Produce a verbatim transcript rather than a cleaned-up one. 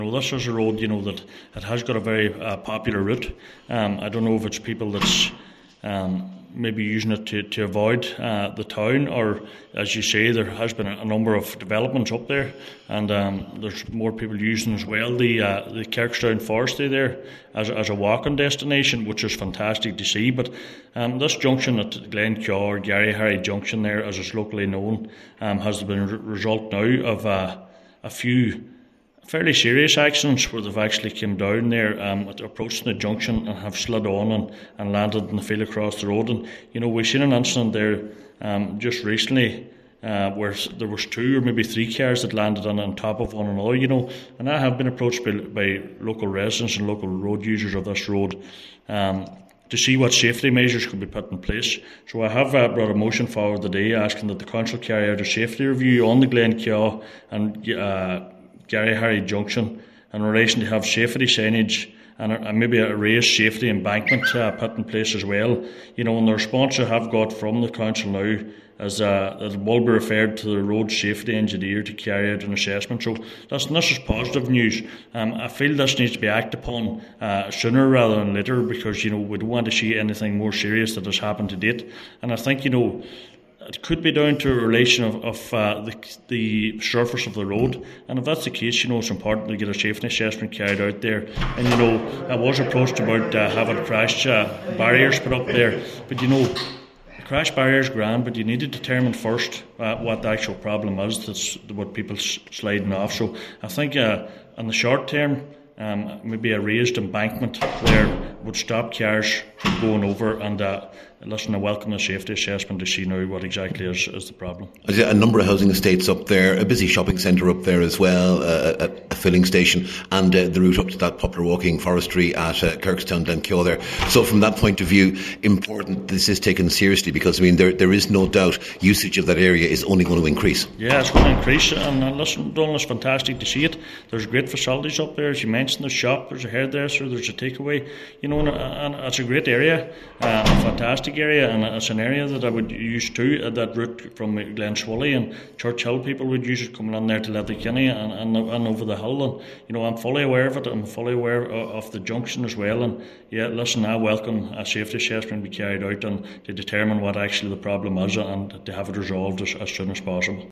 Well, this is a road, you know, that it has got a very uh, popular route. Um, I don't know if it's people that's um, maybe using it to, to avoid uh, the town, or, as you say, there has been a, a number of developments up there, and um, there's more people using as well the uh, the Kirkstown Forestry there as, as a walking destination, which is fantastic to see. But um, this junction at Glencaw, or Garryharry Junction there, as it's locally known, um, has been a result now of uh, a few fairly serious accidents where they've actually come down there um, approaching the junction and have slid on and, and landed in the field across the road. And you know, we've seen an incident there um, just recently uh, where there was two or maybe three cars that landed on, on top of one another, you know, and I have been approached by, by local residents and local road users of this road um, to see what safety measures could be put in place. So I have uh, brought a motion forward today asking that the council carry out a safety review on the Glencaw and uh, Garryharry Junction in relation to have safety signage and, and maybe a raised safety embankment uh, put in place as well. You know, and the response I have got from the council now is uh, that it will be referred to the road safety engineer to carry out an assessment. So listen, this is positive news. Um, I feel this needs to be acted upon uh, sooner rather than later, because, you know, we don't want to see anything more serious that has happened to date. And I think, you know, it could be down to a relation of, of uh, the, the surface of the road, and if that's the case, you know, it's important to get a safety assessment carried out there. And you know, I was approached about uh, having crash uh, barriers put up there, but you know, the crash barriers grand, but you need to determine first uh, what the actual problem is that's what people sliding off. So I think uh, in the short term, um, maybe a raised embankment there would stop cars from going over. And uh, listen, I welcome the safety assessment to see now what exactly is, is the problem. A number of housing estates up there, a busy shopping centre up there as well, uh, a, a filling station, and uh, the route up to that popular walking forestry at uh, Kirkstown, Glencaw there. So from that point of view, important this is taken seriously, because I mean there there is no doubt usage of that area is only going to increase. Yeah, it's going to increase, and uh, listen, Donald, it's fantastic to see it. There's great facilities up there, as you mentioned. There's a shop, there's a hairdresser, there's a takeaway. You know, and, and it's a great area, uh, a fantastic area, and it's an area that I would use too. Uh, that route from Glenswilly and Churchill, people would use it coming in there to Letterkenny and, and and over the hill. And you know, I'm fully aware of it. I'm fully aware of, of the junction as well. And yeah, listen, I welcome a safety assessment to be carried out and to determine what actually the problem is and to have it resolved as, as soon as possible.